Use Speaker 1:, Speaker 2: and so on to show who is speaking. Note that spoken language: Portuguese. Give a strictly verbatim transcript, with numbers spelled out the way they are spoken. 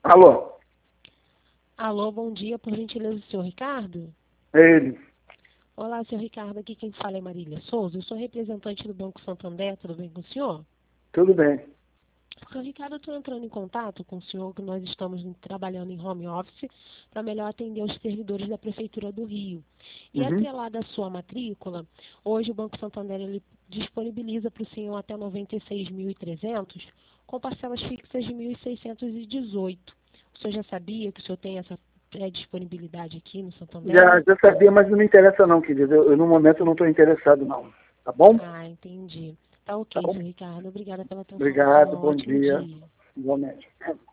Speaker 1: Alô?
Speaker 2: Alô, bom dia, por gentileza, o senhor Ricardo?
Speaker 1: É ele.
Speaker 2: Olá, senhor Ricardo, aqui quem fala é Marília Souza, eu sou representante do Banco Santander, tudo bem com o senhor?
Speaker 1: Tudo bem.
Speaker 2: Senhor Ricardo, eu estou entrando em contato com o senhor, que nós estamos trabalhando em home office para melhor atender os servidores da Prefeitura do Rio. E
Speaker 1: Uhum.
Speaker 2: atrelada à sua matrícula, hoje o Banco Santander ele disponibiliza para o senhor até noventa e seis mil e trezentos, com parcelas fixas de mil seiscentos e dezoito. O senhor já sabia que o senhor tem essa pré-disponibilidade aqui no Santander?
Speaker 1: Já, já sabia, mas não me interessa não, querido. Eu, eu, no momento, eu não estou interessado, não. Tá bom?
Speaker 2: Ah, entendi. Tá ok,
Speaker 1: Tá bom?
Speaker 2: senhor Ricardo. Obrigada pela atenção. Tenha
Speaker 1: Obrigado,
Speaker 2: um
Speaker 1: bom
Speaker 2: ótimo
Speaker 1: dia.
Speaker 2: dia.
Speaker 1: Igualmente.